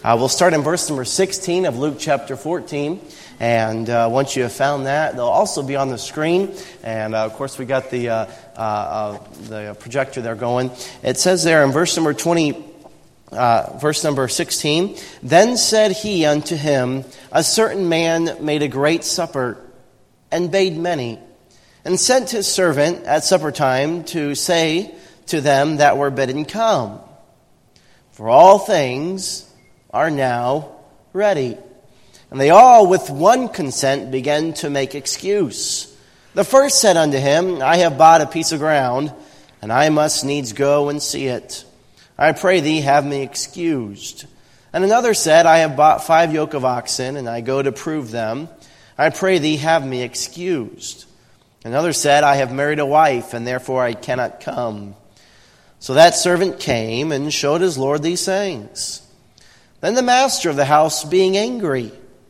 We'll start in verse number 16 of Luke chapter 14. And once you have found that, they'll also be on the screen. And, of course, we got the projector there going. It says there in verse number 16, "Then said he unto him, A certain man made a great supper, and bade many, and sent his servant at supper time to say to them that were bidden, Come, for all things are now ready. And they all with one consent began to make excuse. The first said unto him, I have bought a piece of ground, and I must needs go and see it. I pray thee, have me excused. And another said, I have bought 5 yoke of oxen, and I go to prove them. I pray thee, have me excused. Another said, I have married a wife, and therefore I cannot come. So that servant came and showed his Lord these things. Then the master of the house, being angry,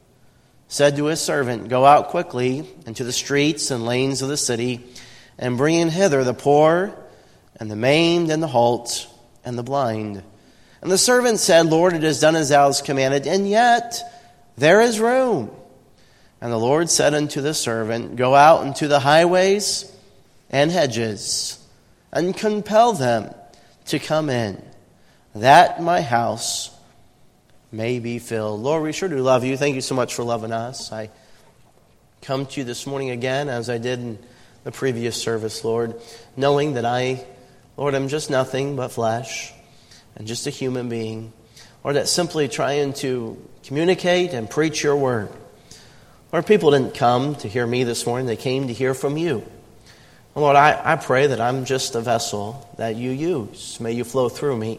said to his servant, Go out quickly into the streets and lanes of the city, and bring in hither the poor, and the maimed, and the halt, and the blind. And the servant said, Lord, it is done as thou hast commanded, and yet there is room. And the Lord said unto the servant, Go out into the highways and hedges, and compel them to come in, that my house may be filled. Lord, we sure do love you. Thank you so much for loving us. I come to you this morning again, as I did in the previous service, Lord, knowing that I'm just nothing but flesh and just a human being. Lord, that's simply trying to communicate and preach your word. Lord, people didn't come to hear me this morning. They came to hear from you. Lord, I pray that I'm just a vessel that you use. May you flow through me.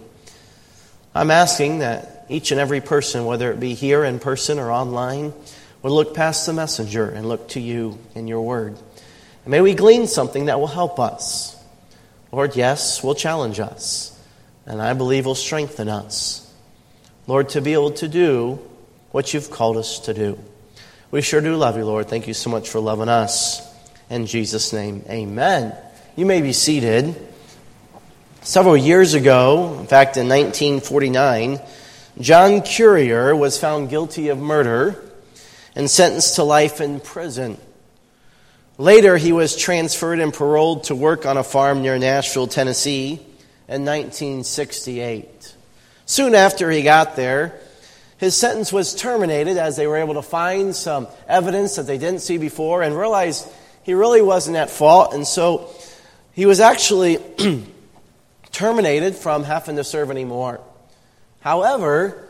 I'm asking that each and every person, whether it be here in person or online, would look past the messenger and look to you and your word. And may we glean something that will help us. Lord, yes, will challenge us. And I believe will strengthen us. Lord, to be able to do what you've called us to do. We sure do love you, Lord. Thank you so much for loving us. In Jesus' name, amen. You may be seated. Several years ago, in fact in 1949, John Currier was found guilty of murder and sentenced to life in prison. Later, he was transferred and paroled to work on a farm near Nashville, Tennessee in 1968. Soon after he got there, his sentence was terminated as they were able to find some evidence that they didn't see before and realized he really wasn't at fault. And so he was actually terminated from having to serve anymore. However,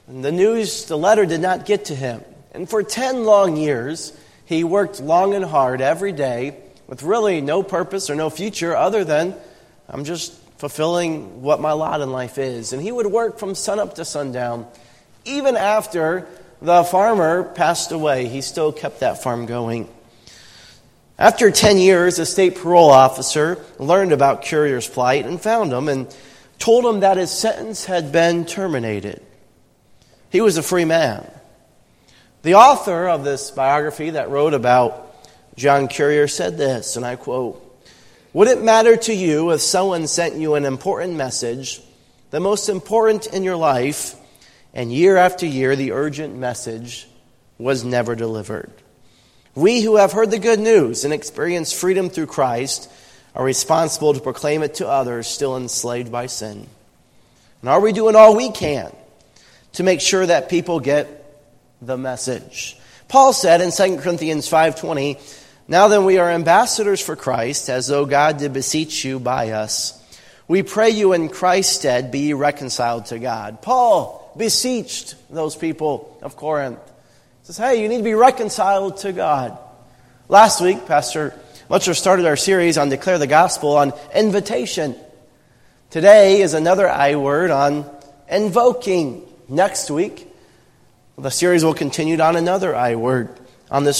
the letter did not get to him. And for 10 long years, he worked long and hard every day with really no purpose or no future other than, I'm just fulfilling what my lot in life is. And he would work from sunup to sundown. Even after the farmer passed away, he still kept that farm going. After 10 years, a state parole officer learned about Currier's plight and found him and told him that his sentence had been terminated. He was a free man. The author of this biography that wrote about John Currier said this, and I quote, Would it matter to you if someone sent you an important message, the most important in your life, and year after year the urgent message was never delivered? We who have heard the good news and experienced freedom through Christ are responsible to proclaim it to others still enslaved by sin. And are we doing all we can to make sure that people get the message? Paul said in 2 Corinthians 5:20, Now then we are ambassadors for Christ, as though God did beseech you by us. We pray you in Christ's stead be ye reconciled to God. Paul beseeched those people of Corinth. He says, hey, you need to be reconciled to God. Last week, Pastor Mutcher started our series on Declare the Gospel on invitation. Today is another I word on invoking. Next week, the series will continue on another I word on this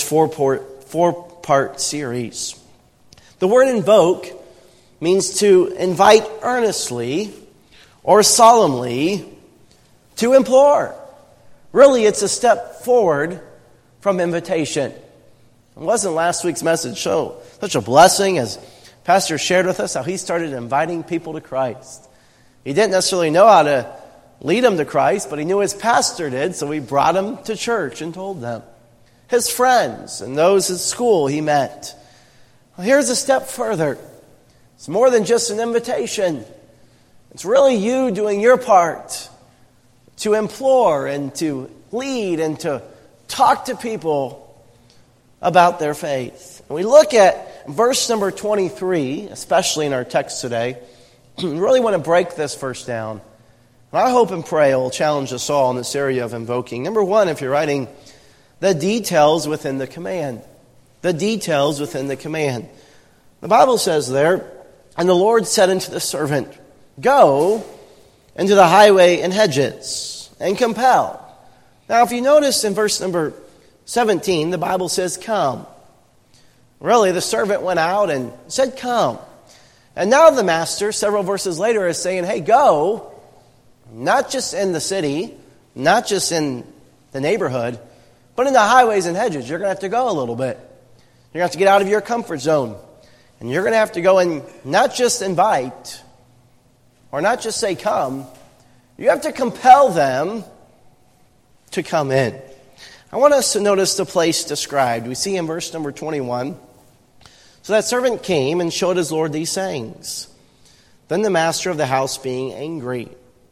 four-part series. The word invoke means to invite earnestly or solemnly, to implore. Really, it's a step forward from invitation. It wasn't last week's message so such a blessing as Pastor shared with us how he started inviting people to Christ. He didn't necessarily know how to lead them to Christ, but he knew his pastor did, so he brought them to church and told them. His friends and those at school he met. Well, here's a step further. It's more than just an invitation. It's really you doing your part to implore and to lead and to talk to people about their faith. And we look at verse number 23, especially in our text today. We really want to break this verse down. And I hope and pray it will challenge us all in this area of invoking. Number one, if you're writing, the details within the command. The details within the command. The Bible says there, and the Lord said unto the servant, go into the highway and hedges and compel. Now, if you notice in verse number 17, the Bible says, come. Really, the servant went out and said, come. And now the master, several verses later, is saying, hey, go, not just in the city, not just in the neighborhood, but in the highways and hedges. You're going to have to go a little bit. You're going to have to get out of your comfort zone. And you're going to have to go and not just invite, or not just say come, you have to compel them to come in. I want us to notice the place described. We see in verse number 21, so that servant came and showed his Lord these sayings. Then the master of the house being angry.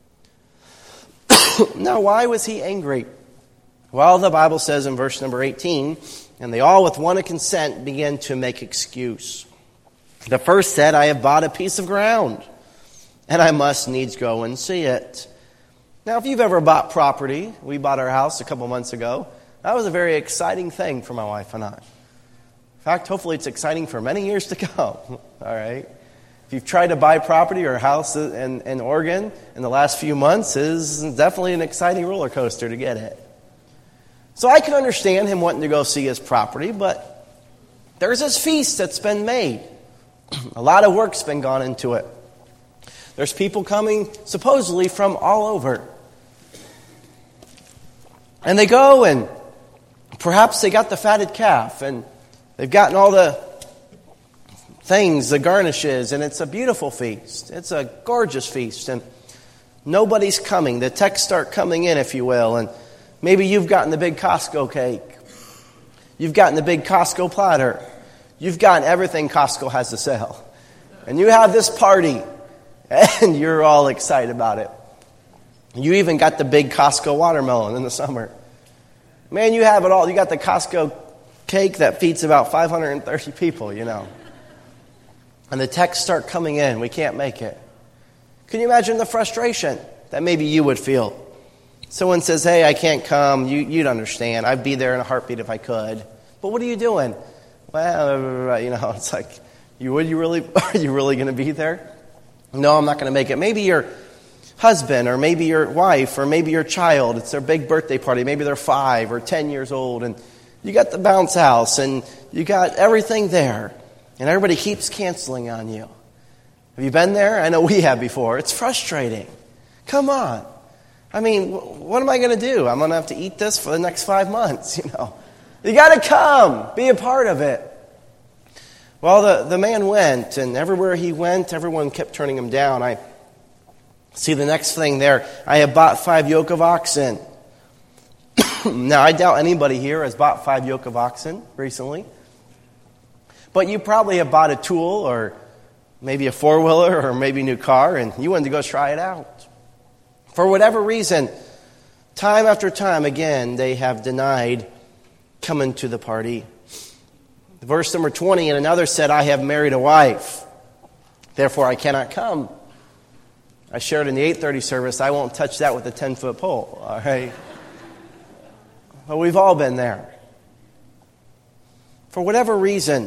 Now, why was he angry? Well, the Bible says in verse number 18, and they all with one consent began to make excuse. The first said, I have bought a piece of ground, and I must needs go and see it. Now, if you've ever bought property, we bought our house a couple months ago. That was a very exciting thing for my wife and I. In fact, hopefully it's exciting for many years to come. All right? If you've tried to buy property or a house in Oregon in the last few months, it is definitely an exciting roller coaster to get it. So I can understand him wanting to go see his property, but there's this feast that's been made. A lot of work's been gone into it. There's people coming supposedly from all over. And they go and perhaps they got the fatted calf and they've gotten all the things, the garnishes, and it's a beautiful feast. It's a gorgeous feast, and nobody's coming. The texts start coming in, if you will, and maybe you've gotten the big Costco cake. You've gotten the big Costco platter. You've gotten everything Costco has to sell. And you have this party, and you're all excited about it. You even got the big Costco watermelon in the summer. Man, you have it all. You got the Costco cake that feeds about 530 people, you know. And the texts start coming in. We can't make it. Can you imagine the frustration that maybe you would feel? Someone says, hey, I can't come. You'd understand. I'd be there in a heartbeat if I could. But what are you doing? Well, you know, it's like, are you really going to be there? No, I'm not going to make it. Maybe your husband or maybe your wife or maybe your child, it's their big birthday party. Maybe they're 5 or 10 years old, and you got the bounce house and you got everything there, and everybody keeps canceling on you. Have you been there? I know we have before. It's frustrating. Come on. I mean, what am I going to do? I'm going to have to eat this for the next 5 months, you know. You got to come. Be a part of it. Well, the man went, and everywhere he went, everyone kept turning him down. I see the next thing there. I have bought 5 yoke of oxen. Now, I doubt anybody here has bought 5 yoke of oxen recently. But you probably have bought a tool or maybe a 4-wheeler or maybe a new car, and you wanted to go try it out. For whatever reason, time after time, again, they have denied coming to the party. Verse number 20, and another said, I have married a wife, therefore I cannot come. I shared in the 8:30 service, I won't touch that with a 10-foot pole, all right? But we've all been there. For whatever reason,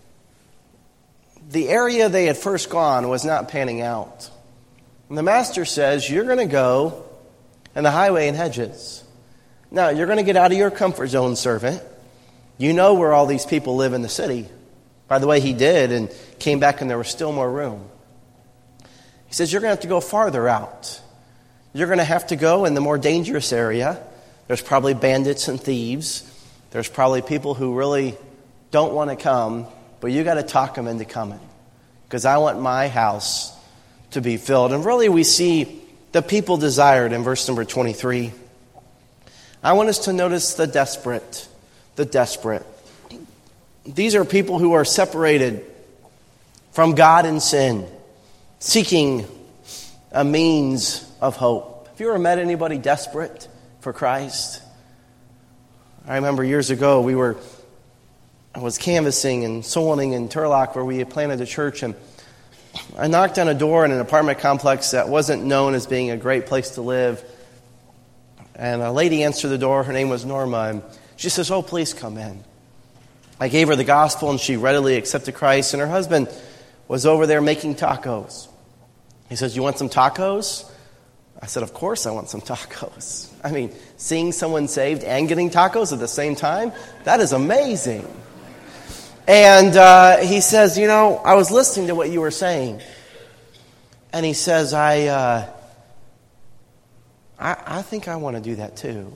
the area they had first gone was not panning out. And the master says, you're going to go in the highway and hedges. Now, you're going to get out of your comfort zone, servant. You know where all these people live in the city. By the way, he did and came back and there was still more room. He says, you're going to have to go farther out. You're going to have to go in the more dangerous area. There's probably bandits and thieves. There's probably people who really don't want to come, but you got to talk them into coming. Because I want my house to be filled. And really we see the people desired in verse number 23. I want us to notice the desperate. The desperate. These are people who are separated from God in sin, seeking a means of hope. Have you ever met anybody desperate for Christ? I remember years ago I was canvassing and soling in Turlock where we had planted a church, and I knocked on a door in an apartment complex that wasn't known as being a great place to live. And a lady answered the door. Her name was Norma, and she says, "Oh, please come in." I gave her the gospel, and she readily accepted Christ. And her husband was over there making tacos. He says, "You want some tacos?" I said, "Of course I want some tacos." I mean, seeing someone saved and getting tacos at the same time, that is amazing. And he says, I was listening to what you were saying. And he says, I think I want to do that too.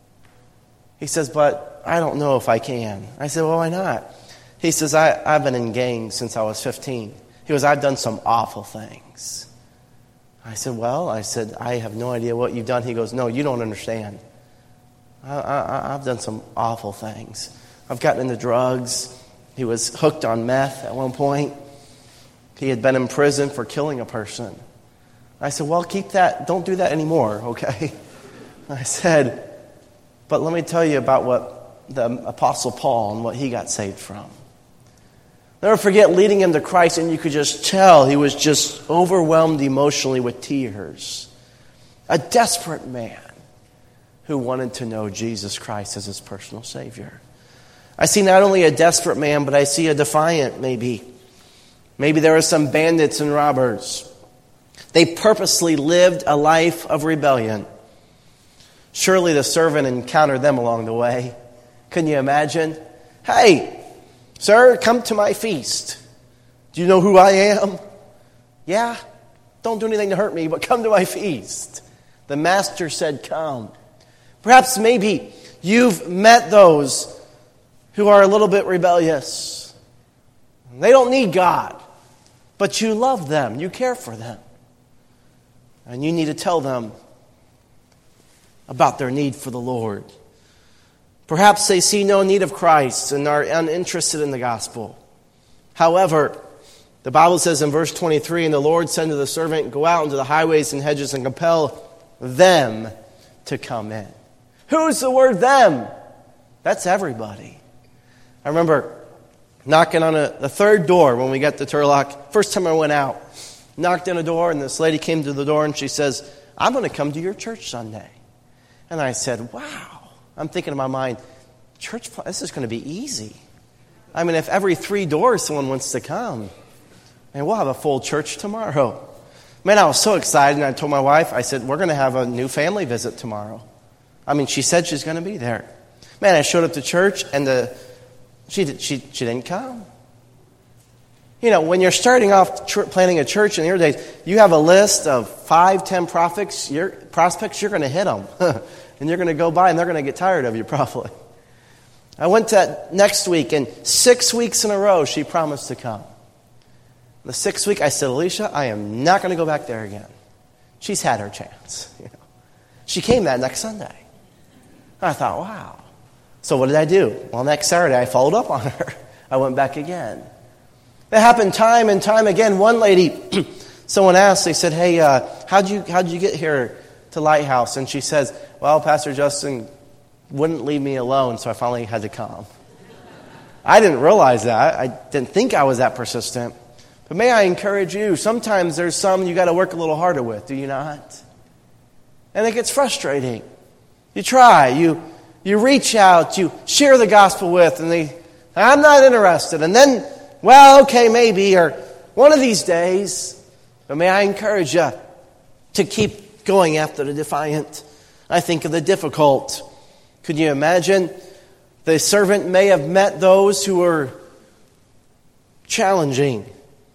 He says, but I don't know if I can. I said, well, why not? He says, I've been in gangs since I was 15. He goes, I've done some awful things. I said, I have no idea what you've done. He goes, no, you don't understand. I've done some awful things. I've gotten into drugs. He was hooked on meth at one point. He had been in prison for killing a person. I said, well, keep that. Don't do that anymore, okay? I said, but let me tell you about what the Apostle Paul and what he got saved from. Never forget leading him to Christ, and you could just tell he was just overwhelmed emotionally with tears. A desperate man who wanted to know Jesus Christ as his personal Savior. I see not only a desperate man, but I see a defiant maybe. Maybe there are some bandits and robbers. They purposely lived a life of rebellion. Surely the servant encountered them along the way. Can you imagine? Hey, sir, come to my feast. Do you know who I am? Yeah, don't do anything to hurt me, but come to my feast. The master said, come. Perhaps maybe you've met those who are a little bit rebellious. They don't need God, but you love them, you care for them. And you need to tell them about their need for the Lord. Perhaps they see no need of Christ and are uninterested in the gospel. However, the Bible says in verse 23, and the Lord said to the servant, go out into the highways and hedges and compel them to come in. Who's the word them? That's everybody. I remember knocking on the third door when we got to Turlock. First time I went out, knocked on a door, and this lady came to the door and she says, I'm going to come to your church Sunday. And I said, wow. I'm thinking in my mind, church, this is going to be easy. I mean, if every 3 doors someone wants to come, man, we'll have a full church tomorrow. Man, I was so excited, and I told my wife, I said, we're going to have a new family visit tomorrow. I mean, she said she's going to be there. Man, I showed up to church, and she didn't come. You know, when you're starting off planning a church in the early days, you have a list of 5-10 prospects. You're going to hit them. And you're going to go by, and they're going to get tired of you probably. I went to that next week, and 6 weeks in a row, she promised to come. The 6th week, I said, Alicia, I am not going to go back there again. She's had her chance. You know. She came that next Sunday. I thought, wow. So what did I do? Well, next Saturday, I followed up on her. I went back again. It happened time and time again. One lady, someone asked, they said, hey, how'd you get here to Lighthouse? And she says, well, Pastor Justin wouldn't leave me alone, so I finally had to come. I didn't realize that. I didn't think I was that persistent. But may I encourage you, sometimes there's some you got to work a little harder with, do you not? And it gets frustrating. You try, you reach out, you share the gospel with, and I'm not interested. And then, well, okay, maybe, or one of these days. But may I encourage you to keep going after the defiant. I think of the difficult. Could you imagine? The servant may have met those who were challenging.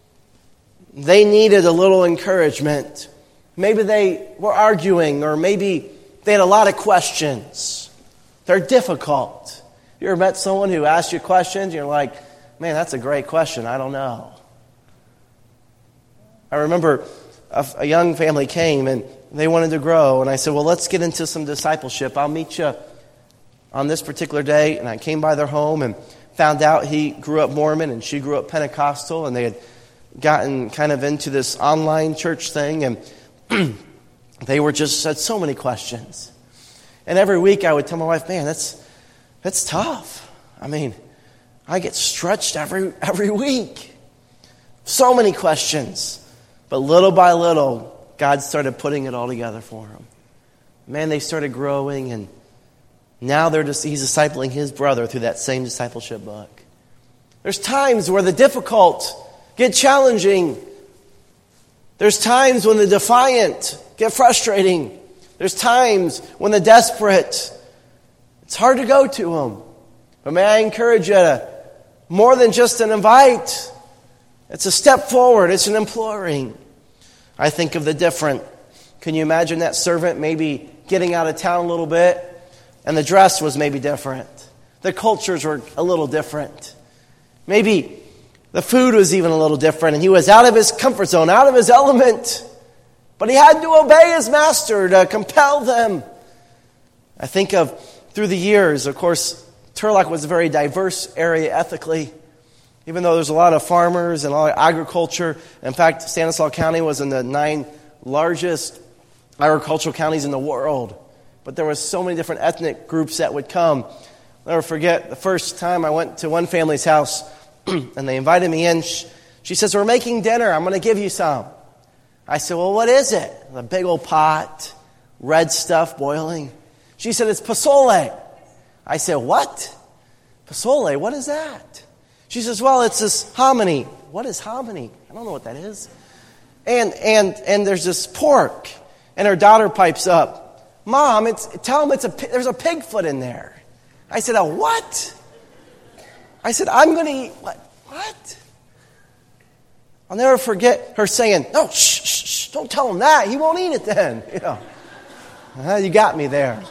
They needed a little encouragement. Maybe they were arguing, or maybe they had a lot of questions. They're difficult. You ever met someone who asks you questions, and you're like, man, that's a great question. I don't know. I remember a young family came and they wanted to grow. And I said, well, let's get into some discipleship. I'll meet you on this particular day. And I came by their home and found out he grew up Mormon and she grew up Pentecostal. And they had gotten kind of into this online church thing. And they were just had so many questions. And every week I would tell my wife, man, that's tough. I mean, I get stretched every week. So many questions. But little by little, God started putting it all together for them. Man, they started growing, and now he's discipling his brother through that same discipleship book. There's times where the difficult get challenging. There's times when the defiant get frustrating. There's times when the desperate, it's hard to go to them. But may I encourage you to, more than just an invite, it's a step forward. It's an imploring. I think of the different. Can you imagine that servant maybe getting out of town a little bit? And the dress was maybe different. The cultures were a little different. Maybe the food was even a little different. And he was out of his comfort zone, out of his element. But he had to obey his master to compel them. I think of through the years, of course, Turlock was a very diverse area ethically. Even though there's a lot of farmers and a lot of agriculture. In fact, Stanislaus County was in the 9 largest agricultural counties in the world. But there were so many different ethnic groups that would come. I'll never forget the first time I went to one family's house and they invited me in. She says, we're making dinner. I'm going to give you some. I said, well, what is it? A big old pot, red stuff boiling. She said, it's pozole. I said, what? Pozole, what is that? She says, well, it's this hominy. What is hominy? I don't know what that is. And there's this pork. And her daughter pipes up, Mom, tell them there's a pig foot in there. I said, what? I said, I'm going to eat, what? I'll never forget her saying, no, shh, don't tell him that. He won't eat it then. You got me there.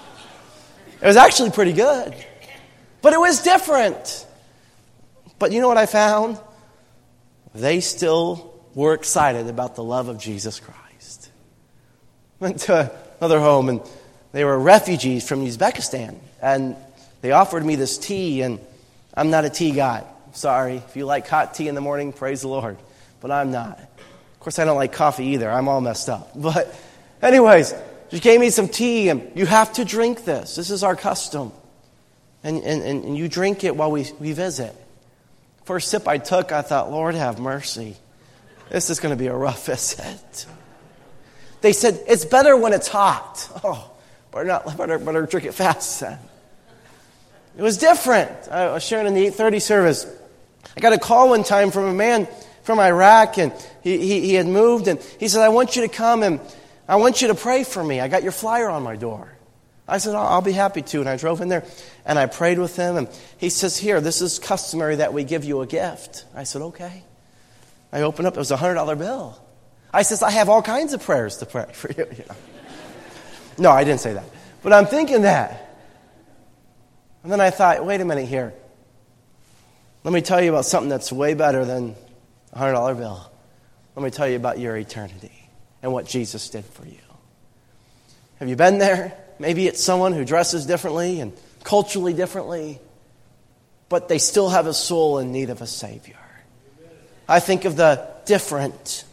It was actually pretty good. But it was different. But you know what I found? They still were excited about the love of Jesus Christ. Went to another home, and they were refugees from Uzbekistan. And they offered me this tea, and I'm not a tea guy. Sorry. If you like hot tea in the morning, praise the Lord. But I'm not. Of course, I don't like coffee either. I'm all messed up. But anyways, she gave me some tea, and you have to drink this. This is our custom. And you drink it while we visit. First sip I took, I thought, Lord, have mercy. This is going to be a rough visit. They said, it's better when it's hot. Oh, better drink it fast then. It was different. I was sharing in the 8:30 service. I got a call one time from a man from Iraq, and he had moved, and he said, I want you to come, and I want you to pray for me. I got your flyer on my door. I said, I'll be happy to. And I drove in there, and I prayed with him. And he says, here, this is customary that we give you a gift. I said, okay. I opened up. It was a $100 bill. I says, I have all kinds of prayers to pray for you. No, I didn't say that. But I'm thinking that. And then I thought, wait a minute here. Let me tell you about something that's way better than a $100 bill. Let me tell you about your eternity and what Jesus did for you. Have you been there? Maybe it's someone who dresses differently and culturally differently, but they still have a soul in need of a Savior. I think of the different.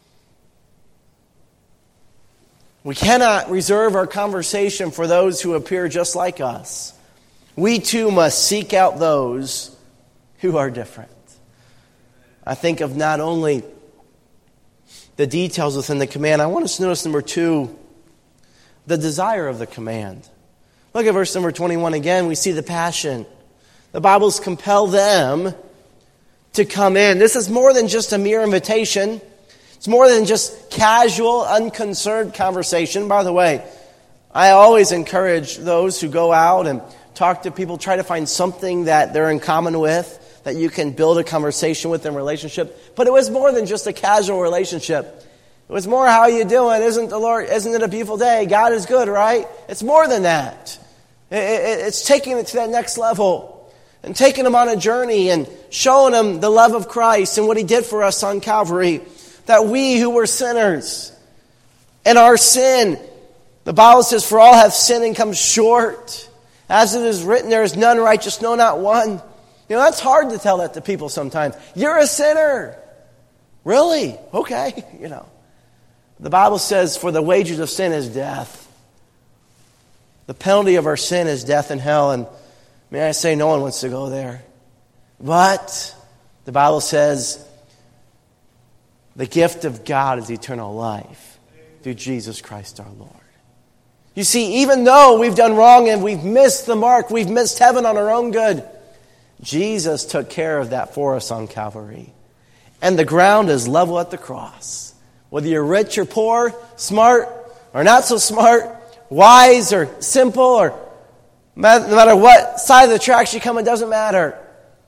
We cannot reserve our conversation for those who appear just like us. We too must seek out those who are different. I think of not only the details within the command. I want us to notice number 2, the desire of the command. Look at verse number 21 again. We see the passion. The Bible's compel them to come in. This is more than just a mere invitation. It's more than just casual, unconcerned conversation. By the way, I always encourage those who go out and talk to people, try to find something that they're in common with, that you can build a conversation with in relationship. But it was more than just a casual relationship. It was more, how are you doing? Isn't it a beautiful day? God is good, right? It's more than that. It's taking it to that next level and taking them on a journey and showing them the love of Christ and what He did for us on Calvary. that we who were sinners and our sin, the Bible says, for all have sinned and come short. As it is written, there is none righteous, no, not one. That's hard to tell that to people sometimes. You're a sinner. Really? Okay. The Bible says, for the wages of sin is death. The penalty of our sin is death and hell. And may I say, no one wants to go there. But the Bible says, the gift of God is eternal life through Jesus Christ our Lord. You see, even though we've done wrong and we've missed the mark, we've missed heaven on our own good, Jesus took care of that for us on Calvary. And the ground is level at the cross. Whether you're rich or poor, smart or not so smart, wise or simple, or no matter what side of the tracks you come, it doesn't matter.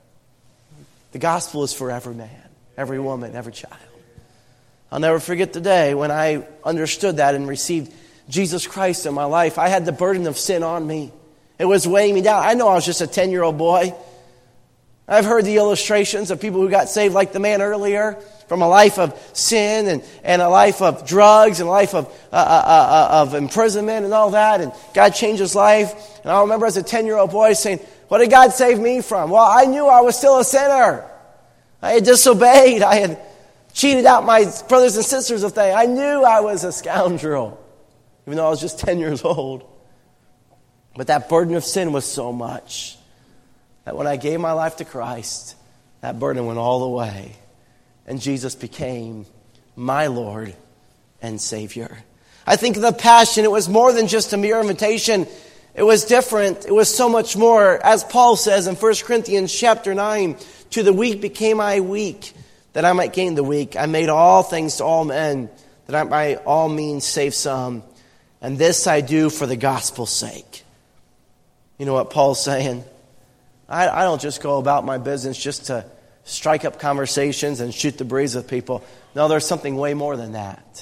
The gospel is for every man, every woman, every child. I'll never forget the day when I understood that and received Jesus Christ in my life. I had the burden of sin on me. It was weighing me down. I know I was just a 10-year-old boy. I've heard the illustrations of people who got saved like the man earlier, from a life of sin and a life of drugs and a life of imprisonment and all that. And God changed his life. And I remember as a 10-year-old boy saying, what did God save me from? Well, I knew I was still a sinner. I had disobeyed. I had cheated out my brothers and sisters of things. I knew I was a scoundrel, even though I was just 10 years old. But that burden of sin was so much that when I gave my life to Christ, that burden went all the way. And Jesus became my Lord and Savior. I think of the Passion. It was more than just a mere invitation. It was different. It was so much more. As Paul says in 1 Corinthians chapter 9, to the weak became I weak, that I might gain the weak. I made all things to all men, that I by all means save some. And this I do for the gospel's sake. You know what Paul's saying? I don't just go about my business just to strike up conversations and shoot the breeze with people. No, there's something way more than that.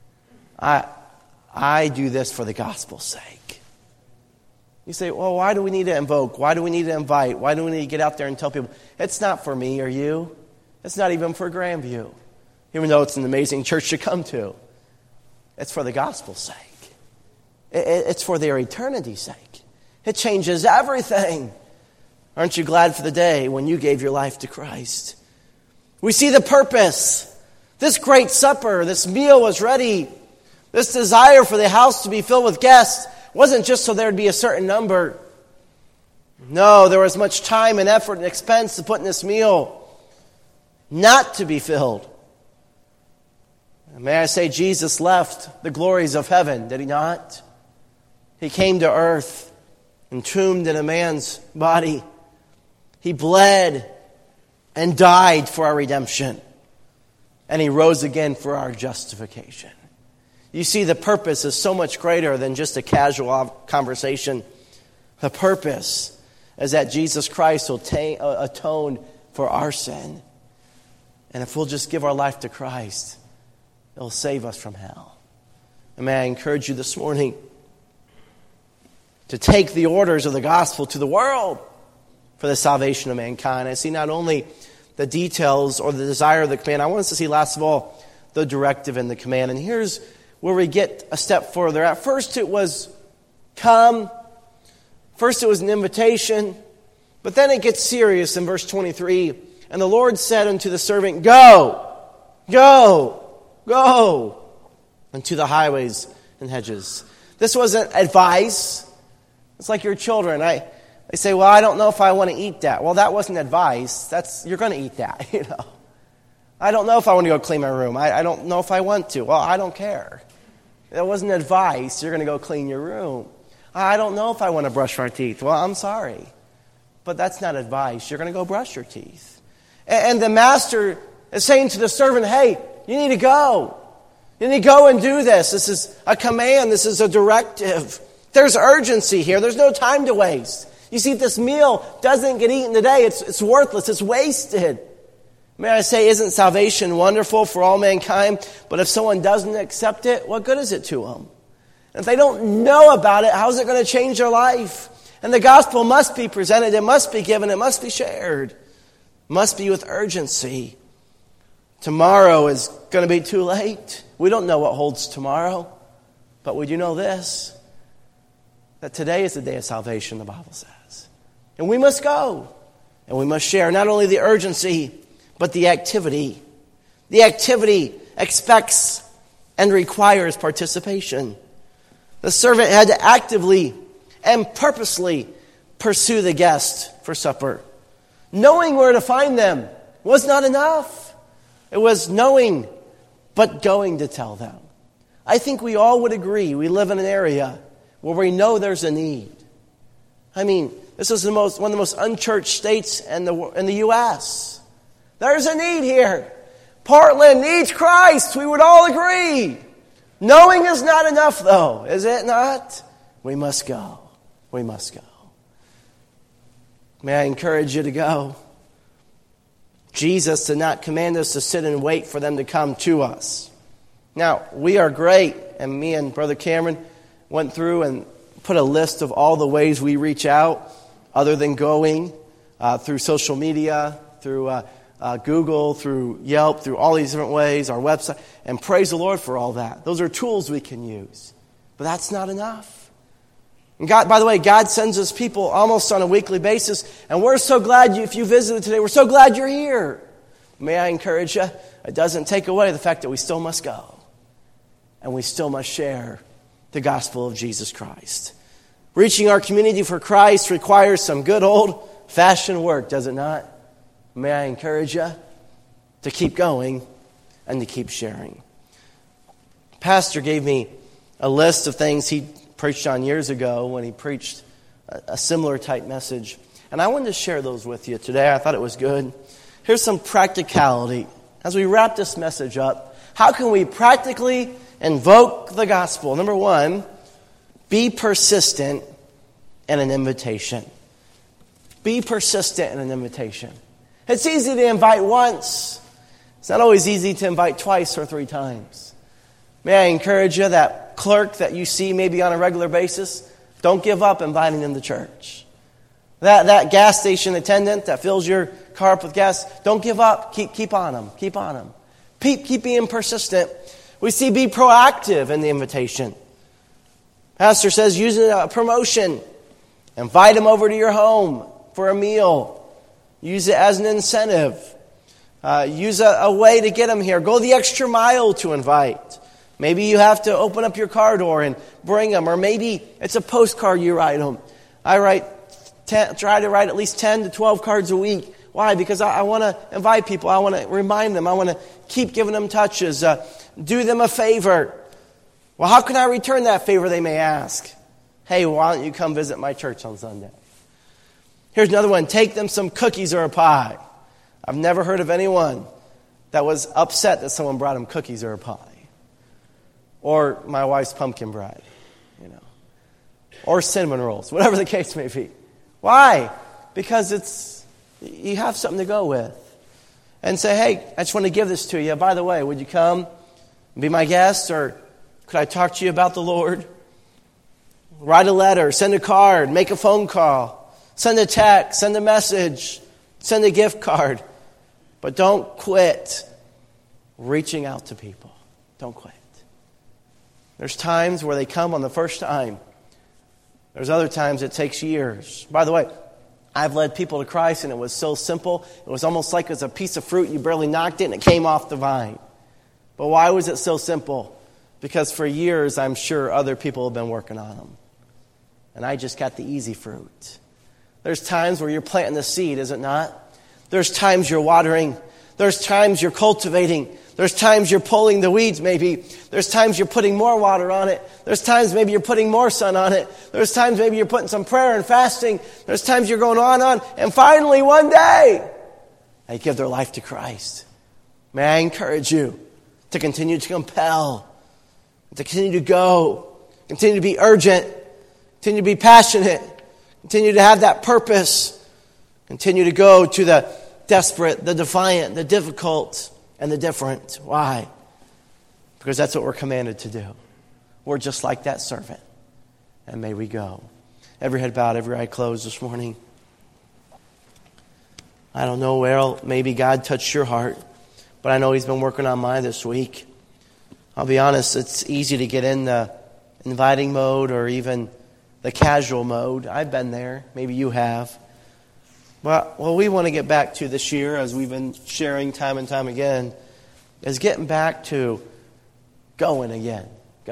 I do this for the gospel's sake. You say, well, why do we need to invoke? Why do we need to invite? Why do we need to get out there and tell people? It's not for me or you. It's not even for Grandview, even though it's an amazing church to come to. It's for the gospel's sake. It's for their eternity's sake. It changes everything. Aren't you glad for the day when you gave your life to Christ? We see the purpose. This great supper, this meal was ready. This desire for the house to be filled with guests wasn't just so there would be a certain number. No, there was much time and effort and expense to put in this meal not to be filled. And may I say, Jesus left the glories of heaven, did he not? He came to earth, entombed in a man's body. He bled and died for our redemption. And he rose again for our justification. You see, the purpose is so much greater than just a casual conversation. The purpose is that Jesus Christ will atone for our sin. And if we'll just give our life to Christ, it'll save us from hell. And may I encourage you this morning to take the orders of the gospel to the world for the salvation of mankind. I see not only the details or the desire of the command, I want us to see, last of all, the directive in the command. And here's where we get a step further. At first it was come. First it was an invitation. But then it gets serious in verse 23. And the Lord said unto the servant, go, go, go unto the highways and hedges. This wasn't advice. It's like your children. They say, well, I don't know if I want to eat that. Well, that wasn't advice. You're going to eat that, I don't know if I want to go clean my room. I don't know if I want to. Well, I don't care. That wasn't advice. You're going to go clean your room. I don't know if I want to brush my teeth. Well, I'm sorry. But that's not advice. You're going to go brush your teeth. And the master is saying to the servant, hey, you need to go. You need to go and do this. This is a command. This is a directive. There's urgency here. There's no time to waste. You see, if this meal doesn't get eaten today, it's worthless. It's wasted. May I say, isn't salvation wonderful for all mankind? But if someone doesn't accept it, what good is it to them? And if they don't know about it, how is it going to change their life? And the gospel must be presented. It must be given. It must be shared. It must be with urgency. Tomorrow is going to be too late. We don't know what holds tomorrow. But we do know this, that today is the day of salvation, the Bible says. And we must go. And we must share not only the urgency, but the activity. The activity expects and requires participation. The servant had to actively and purposely pursue the guest for supper. Knowing where to find them was not enough. It was knowing, but going to tell them. I think we all would agree we live in an area where we know there's a need. I mean, this is one of the most unchurched states in the U.S. There's a need here. Portland needs Christ. We would all agree. Knowing is not enough, though, is it not? We must go. We must go. May I encourage you to go? Jesus did not command us to sit and wait for them to come to us. Now, we are great, and me and Brother Cameron went through and put a list of all the ways we reach out other than going through social media, through Google, through Yelp, through all these different ways, our website, and praise the Lord for all that. Those are tools we can use. But that's not enough. And God, by the way, God sends us people almost on a weekly basis, and we're so glad if you visited today, we're so glad you're here. May I encourage you, it doesn't take away the fact that we still must go, and we still must share the gospel of Jesus Christ. Reaching our community for Christ requires some good old-fashioned work, does it not? May I encourage you to keep going and to keep sharing. Pastor gave me a list of things he preached on years ago when he preached a similar type message. And I wanted to share those with you today. I thought it was good. Here's some practicality. As we wrap this message up, how can we practically invoke the gospel? Number one, be persistent in an invitation. Be persistent in an invitation. It's easy to invite once. It's not always easy to invite twice or three times. May I encourage you, that clerk that you see maybe on a regular basis, don't give up inviting them to church. That gas station attendant that fills your car up with gas, don't give up. Keep on them. Keep on them. Keep being persistent. We see be proactive in the invitation. Pastor says use a promotion. Invite them over to your home for a meal. Use it as an incentive. Use a way to get them here. Go the extra mile to invite. Maybe you have to open up your car door and bring them. Or maybe it's a postcard you write them. I try to write at least 10 to 12 cards a week. Why? Because I want to invite people. I want to remind them. I want to keep giving them touches. Do them a favor. Well, how can I return that favor, they may ask. Hey, why don't you come visit my church on Sunday? Here's another one. Take them some cookies or a pie. I've never heard of anyone that was upset that someone brought them cookies or a pie. Or my wife's pumpkin bread, or cinnamon rolls, whatever the case may be. Why? Because you have something to go with. And say, hey, I just want to give this to you. By the way, would you come and be my guest? Or could I talk to you about the Lord? Write a letter, send a card, make a phone call, send a text, send a message, send a gift card. But don't quit reaching out to people. Don't quit. There's times where they come on the first time. There's other times it takes years. By the way, I've led people to Christ and it was so simple. It was almost like it was a piece of fruit. You barely knocked it and it came off the vine. But why was it so simple? Because for years, I'm sure other people have been working on them. And I just got the easy fruit. There's times where you're planting the seed, is it not? There's times you're watering. There's times you're cultivating. There's times you're pulling the weeds maybe. There's times you're putting more water on it. There's times maybe you're putting more sun on it. There's times maybe you're putting some prayer and fasting. There's times you're going on. And finally one day, they give their life to Christ. May I encourage you to continue to compel, to continue to go, continue to be urgent, continue to be passionate, continue to have that purpose, continue to go to the desperate, the defiant, the difficult, and the different. Why? Because that's what we're commanded to do. We're just like that servant. And may we go. Every head bowed, every eye closed this morning. I don't know where maybe God touched your heart. but I know he's been working on mine this week. I'll be honest, it's easy to get in the inviting mode or even the casual mode. I've been there. Maybe you have. But what we want to get back to this year, as we've been sharing time and time again, is getting back to going again.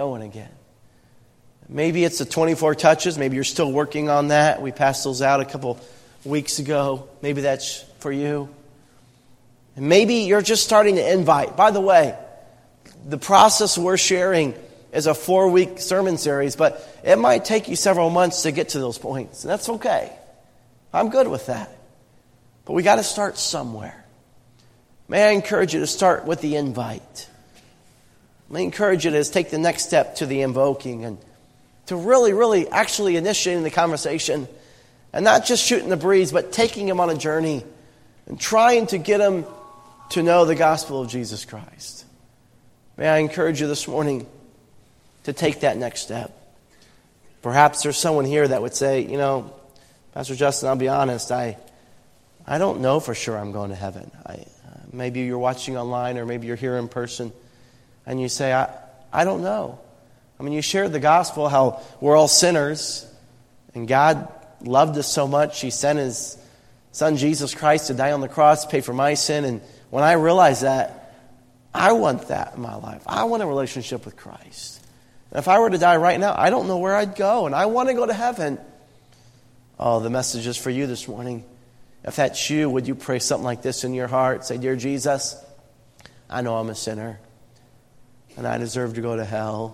Maybe it's the 24 touches. Maybe you're still working on that. We passed those out a couple weeks ago. Maybe that's for you. And maybe you're just starting to invite. By the way, the process we're sharing is a 4-week sermon series, but it might take you several months to get to those points. And that's okay. I'm good with that. But we got to start somewhere. May I encourage you to start with the invite. May I encourage you to take the next step to the invoking and to really actually initiating the conversation and not just shooting the breeze, but taking him on a journey and trying to get him to know the gospel of Jesus Christ. May I encourage you this morning to take that next step. Perhaps there's someone here that would say, Pastor Justin, I'll be honest, I don't know for sure I'm going to heaven. Maybe you're watching online or maybe you're here in person and you say, I don't know. I mean, you shared the gospel, how we're all sinners and God loved us so much. He sent His Son, Jesus Christ, to die on the cross, pay for my sin. And when I realized that, I want that in my life. I want a relationship with Christ. And if I were to die right now, I don't know where I'd go. And I want to go to heaven. Oh, the message is for you this morning. If that's you, would you pray something like this in your heart? Say, Dear Jesus, I know I'm a sinner. And I deserve to go to hell.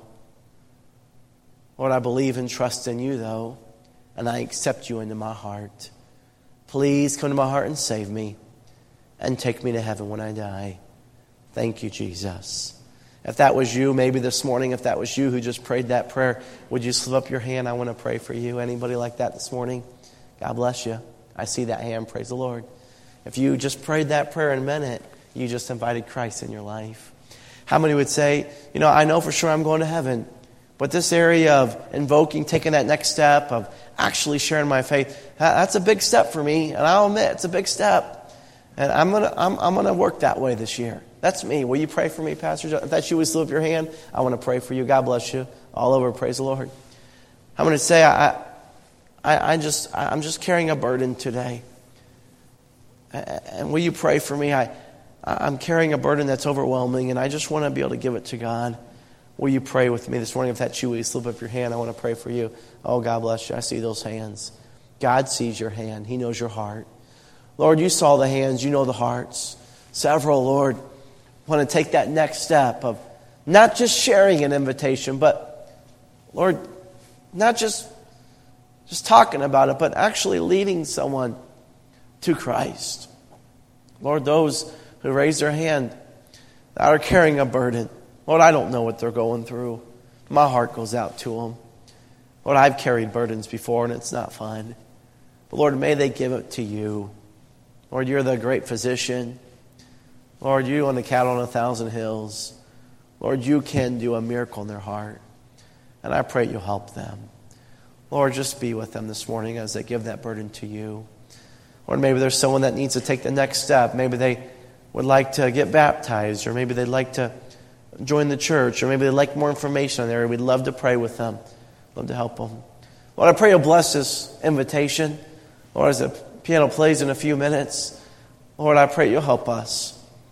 Lord, I believe and trust in you, though. And I accept you into my heart. Please come to my heart and save me. And take me to heaven when I die. Thank you, Jesus. If that was you, maybe this morning, if that was you who just prayed that prayer, would you slip up your hand? I want to pray for you. Anybody like that this morning? God bless you. I see that hand. Praise the Lord. If you just prayed that prayer and meant it, you just invited Christ in your life. How many would say, I know for sure I'm going to heaven, but this area of invoking, taking that next step of actually sharing my faith, that's a big step for me, and I'll admit it's a big step. And I'm gonna work that way this year. That's me. Will you pray for me, Pastor Joe? If that's you, would slip up your hand. I want to pray for you. God bless you. All over. Praise the Lord. I'm going to say I'm just carrying a burden today. And will you pray for me? I'm carrying a burden that's overwhelming, and I just want to be able to give it to God. Will you pray with me this morning? If that's you, will you slip up your hand? I want to pray for you. Oh, God bless you. I see those hands. God sees your hand. He knows your heart. Lord, you saw the hands. You know the hearts. Several, Lord, want to take that next step of not just sharing an invitation, but, Lord, not just talking about it, but actually leading someone to Christ. Lord, those who raise their hand that are carrying a burden, Lord, I don't know what they're going through. My heart goes out to them. Lord, I've carried burdens before, and it's not fun. But Lord, may they give it to you. Lord, you're the great physician. Lord, you on the cattle on 1,000 hills. Lord, you can do a miracle in their heart. And I pray you'll help them. Lord, just be with them this morning as they give that burden to you. Or maybe there's someone that needs to take the next step. Maybe they would like to get baptized, or maybe they'd like to join the church, or maybe they'd like more information on there. We'd love to pray with them. Love to help them. Lord, I pray you'll bless this invitation. Lord, as the piano plays in a few minutes, Lord, I pray you'll help us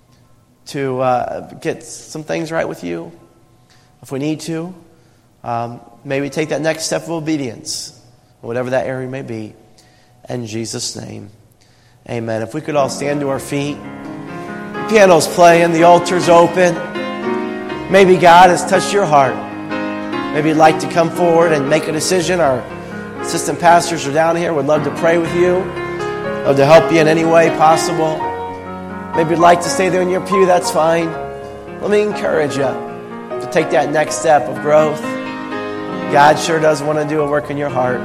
to get some things right with you. If we need to, maybe take that next step of obedience, whatever that area may be. In Jesus' name, amen. If we could all stand to our feet. The piano's playing, the altar's open. Maybe God has touched your heart. Maybe you'd like to come forward and make a decision. Our assistant pastors are down here. Would love to pray with you. Love to help you in any way possible. Maybe you'd like to stay there in your pew. That's fine. Let me encourage you to take that next step of growth. God sure does want to do a work in your heart.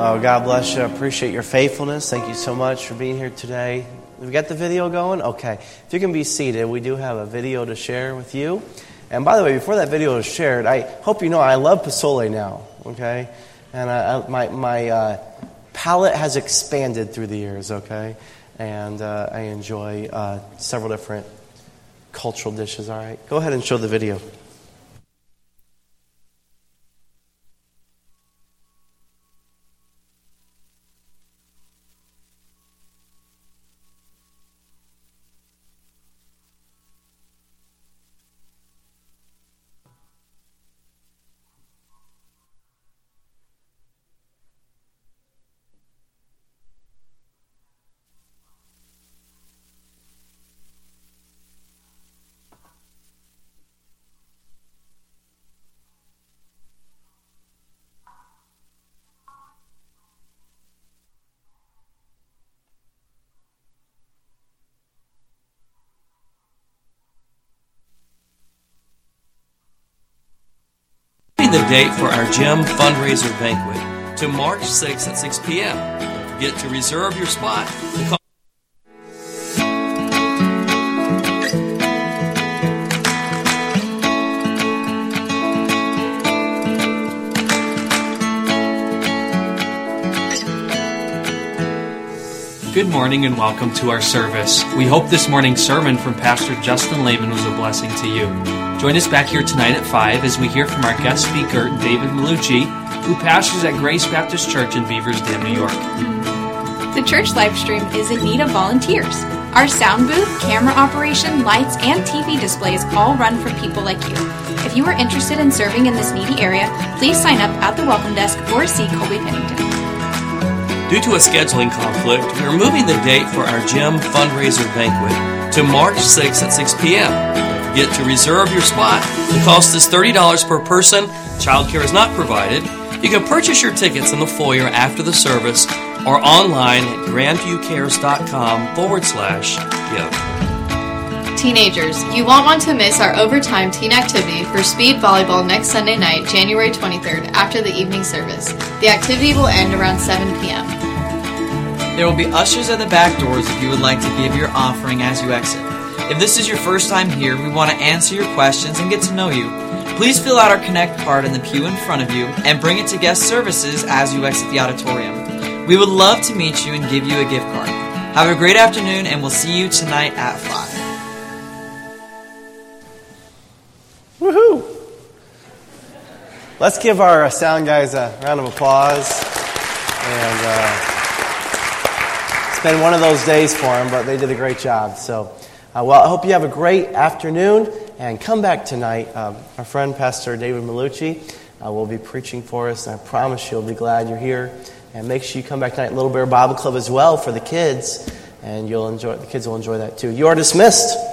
Oh, God bless you. I appreciate your faithfulness. Thank you so much for being here today. We got the video going? Okay. If you can be seated, we do have a video to share with you. And by the way, before that video is shared, I hope you know I love pozole now, okay? And my palate has expanded through the years, okay? And I enjoy several different cultural dishes, all right? Go ahead and show the video. The date for our gym fundraiser banquet to March 6th at 6 p.m. Don't forget to reserve your spot. Good morning and welcome to our service. We hope this morning's sermon from Pastor Justin Lehman was a blessing to you. Join us back here tonight at 5 as we hear from our guest speaker, David Malucci, who pastors at Grace Baptist Church in Beavers Dam, New York. The church live stream is in need of volunteers. Our sound booth, camera operation, lights, and TV displays all run for people like you. If you are interested in serving in this needy area, please sign up at the welcome desk or see Colby Pennington. Due to a scheduling conflict, we are moving the date for our gym fundraiser banquet to March 6th at 6 p.m. Get to reserve your spot. The cost is $30 per person. Childcare is not provided. You can purchase your tickets in the foyer after the service or online at grandviewcares.com/give. Teenagers, you won't want to miss our overtime teen activity for speed volleyball next Sunday night, January 23rd, after the evening service. The activity will end around 7 p.m. There will be ushers at the back doors if you would like to give your offering as you exit. If this is your first time here, we want to answer your questions and get to know you. Please fill out our Connect card in the pew in front of you and bring it to guest services as you exit the auditorium. We would love to meet you and give you a gift card. Have a great afternoon, and we'll see you tonight at 5. Woohoo! Let's give our sound guys a round of applause. And it's been one of those days for them, but they did a great job. So, well, I hope you have a great afternoon, and come back tonight. Our friend, Pastor David Malucci, will be preaching for us, and I promise you'll be glad you're here. And make sure you come back tonight at Little Bear Bible Club as well for the kids, and the kids will enjoy that too. You are dismissed.